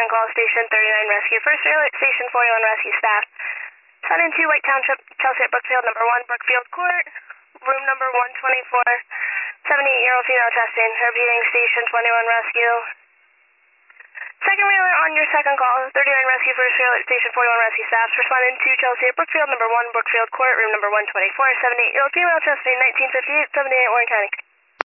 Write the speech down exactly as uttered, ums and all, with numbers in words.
second call, Station thirty-nine Rescue. First Relay, Station forty-one Rescue staff. Sun into White Township, Chelsea at Brookfield, number one, Brookfield Court, room number one twenty-four, seventy-eight-year-old female chesting. Repeating, Station twenty-one Rescue. Second Relay on your second call, thirty-nine Rescue, First Relay, Station forty-one Rescue staff. Responding to Chelsea at Brookfield, number one, Brookfield Court, room number one twenty-four, seventy-eight-year-old female chesting, nineteen fifty-eight, seventy-eight, Warren County.